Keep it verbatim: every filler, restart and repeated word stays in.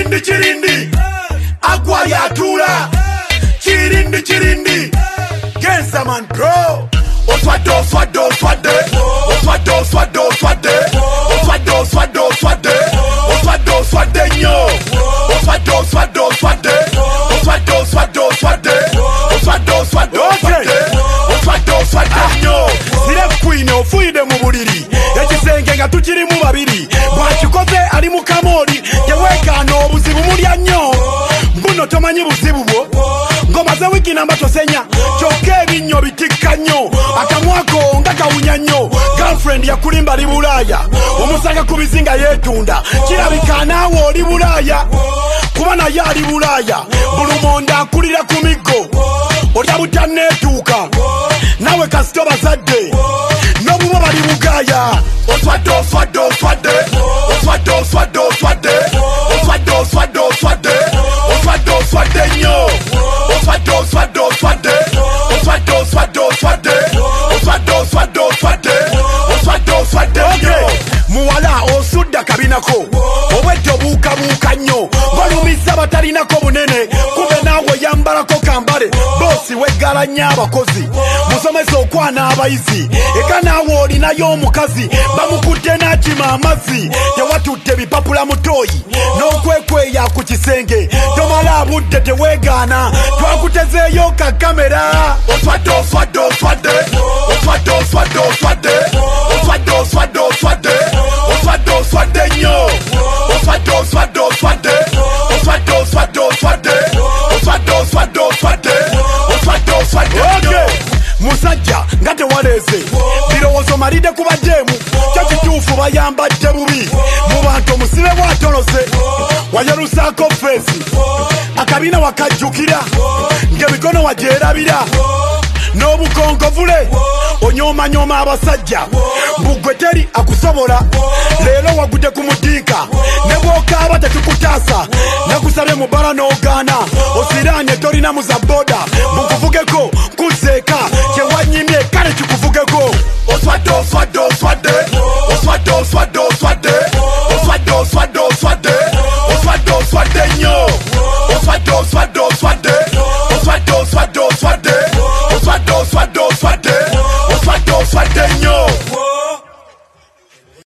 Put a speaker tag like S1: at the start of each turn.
S1: Chirindi chirindi agwa yatura. Chirindi chirindi Genza man bro. Oswado swado swade. Oswado swado swade. Oswado swado swade. Oswado swade nyo. Oswado swado swade. Oswado swado swade. Oswado swado swade. Oswado swade nyo. Sire queen ofuide mu buliri. Ekisenge nga tukiri mu babiri. Bwakikoze ali mu kamori. Tewekano obuzibu mulya nnyo. Mbuno tomanyi buzibu bwo. Ngomaze wiki namba tosenya. Kyokka ebinnyo bitikka nnyo. Akamwako nga kawunya nnyo. Girlfriend yakulimba li Bulaaya. Omusanga ku bizinga yeetunda. Kirabika naawe oli Bulaaya. Kuba naye ali Bulaaya. Bulumonda akulira ku miggo. Olya butanneetuuka. Nawe kasito bazadde. N'obuba bali Bugaya. Oswado oswado oswade. Oswado oswado oswade. Oswado oswado oswade. Oswado oswade nnyo. Oswado oswado oswade. Oswado oswado oswade. Oswado oswado oswade. Oswado oswade nnyo. Muwala osudda kabinako. Obwedde obuukabuuka nnyo. Balumiza batalinako bunene. Kube naawe yambalako kambale. Bosi weggala nnyo abakozi. Musomesa okwana abayizi. Eka naawe olinayo omukazi. Bamukudde n'akima amazzi. Tewatutte bipapula mutoyi. N'okwekweya ku kisenge. Tomala budde teweegaana. Twakutezeeyo ka kamera. Oswado oswado oswade. Oswado oswado oswade. Oswado oswado oswade. Oswado oswade nnyo. Oswado oswado oswade. Oswado oswado oswade. Oswado oswado oswade. Oswado oswade nnyo. Musajja nga tewaleeze. Birowoozo malide ku bajeemu. Kyo kituufu bayambadde bubi. Mu bantu omusibe bw'atolose. Wayerusaako feesi. Akabina wakajjukira. Ng'emikono wagyerabira. N'obukonkovule onyoomanyoma abasajja. Mbugwe teri akusobola. Leero wagudde ku mudiika. Ne bw'okaaba tetukutaasa. Nakusabye mu bbala n'ogaana. Osiraanye tolina muza booda. Mukuvugeko